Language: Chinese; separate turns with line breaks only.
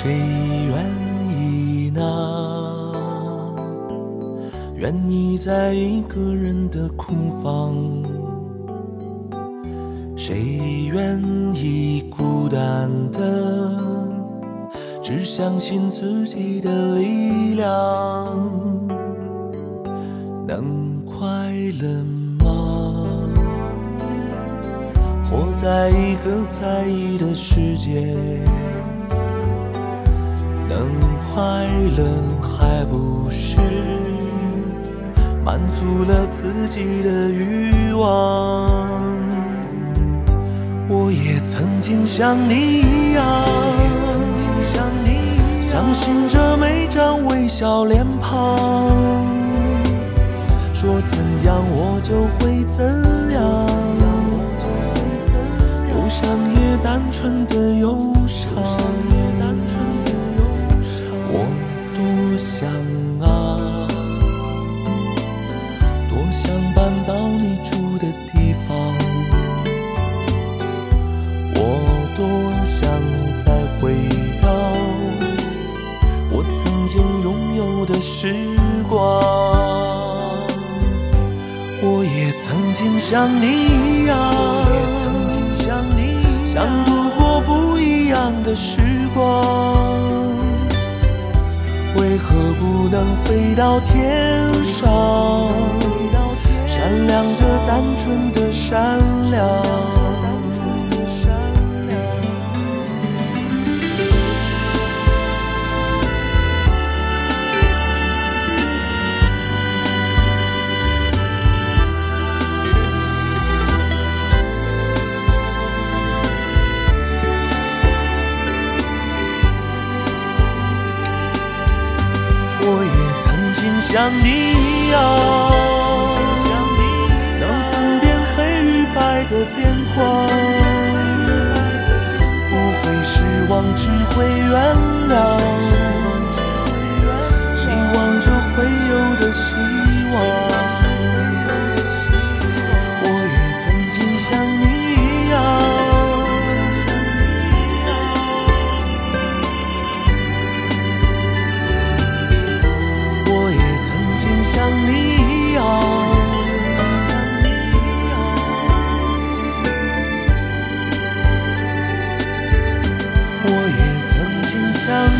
谁愿意呢？愿意在一个人的空房，谁愿意孤单的只相信自己的力量？能快乐吗？活在一个在意的世界，能快乐还不是满足了自己的欲望？我也曾经像你一样，相信着每张微笑脸庞，说怎样我就会怎样，忧伤也单纯的忧伤。我多想啊，多想搬到你住的地方，我多想再回到我曾经拥有的时光。我也曾经像你一样，想度过不一样的时光，为何不能飞到天上，闪亮着单纯的善良？我也曾经像你一样，能分辨黑与白的边框，不会失望，只会原谅，希望着会有的希望。我也曾经像你一样，像你一样，我也曾经像